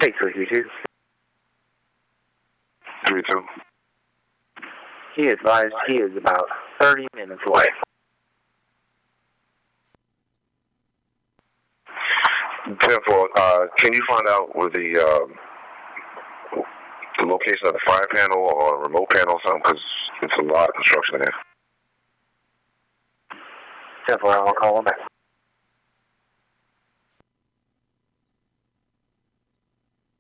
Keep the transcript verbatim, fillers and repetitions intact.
Take three three two. three two. He advised he is about thirty minutes away. ten four, uh, can you find out where the, uh, the location of the fire panel or remote panel or something? Because it's a lot of construction there. ten four, I'll call him back.